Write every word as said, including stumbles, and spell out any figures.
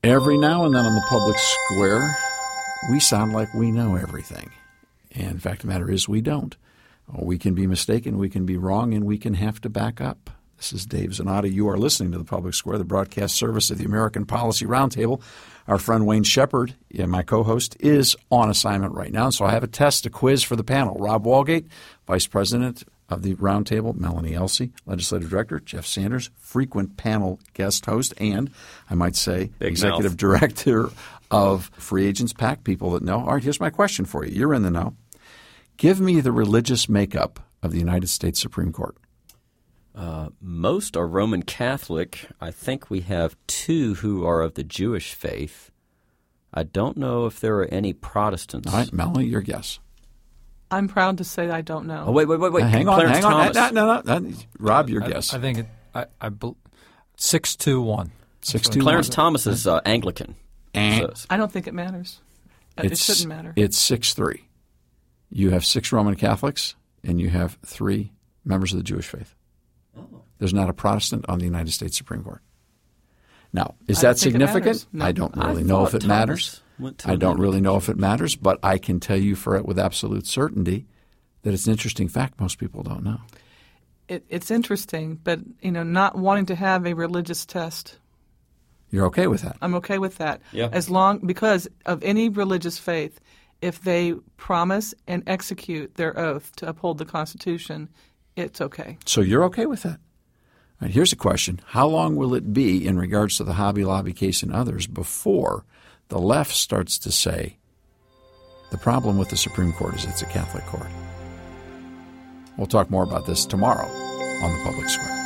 Every now and then on the public square, we sound like we know everything. And the fact of the matter is we don't. We can be mistaken, we can be wrong, and we can have to back up. This is Dave Zanotti. You are listening to the Public Square, the broadcast service of the American Policy Roundtable. Our friend Wayne Shepherd, my co-host, is on assignment right now. So I have a test, a quiz for the panel. Rob Walgate, Vice President of the Roundtable, Melanie Elsey, Legislative Director, Jeff Sanders, frequent panel guest host, and I might say Big Executive mouth. Director of Free Agents PAC, people that know. All right, here's my question for you. You're in the know. Give me the religious makeup of the United States Supreme Court. Uh, most are Roman Catholic. I think we have two who are of the Jewish faith. I don't know if there are any Protestants. All right, Melanie, your guess. I'm proud to say I don't know. Oh, wait, wait, wait, wait. Uh, hang on, Clarence hang on. Thomas. No, no, no, no. Rob, your I, guess. I think it, I, I bel- six two one. Six two Clarence one. Thomas is uh, Anglican. Eh. So- I don't think it matters. Uh, It shouldn't matter. It's six three. You have six Roman Catholics, and you have three members of the Jewish faith. Oh. There's not a Protestant on the United States Supreme Court. Now, is I that don't think it significant? matters. No. I don't I really know if thought it matters. Thomas went to I an don't really Anglican know if it matters, but I can tell you for it with absolute certainty that it's an interesting fact most people don't know. It, it's interesting, but you know, not wanting to have a religious test, You're okay with that? I'm okay with that. Yeah. As long because of any religious faith, if they promise and execute their oath to uphold the Constitution, it's okay. So you're okay with that? All right, here's a question. How long will it be in regards to the Hobby Lobby case and others before the left starts to say the problem with the Supreme Court is it's a Catholic court? We'll talk more about this tomorrow on the Public Square.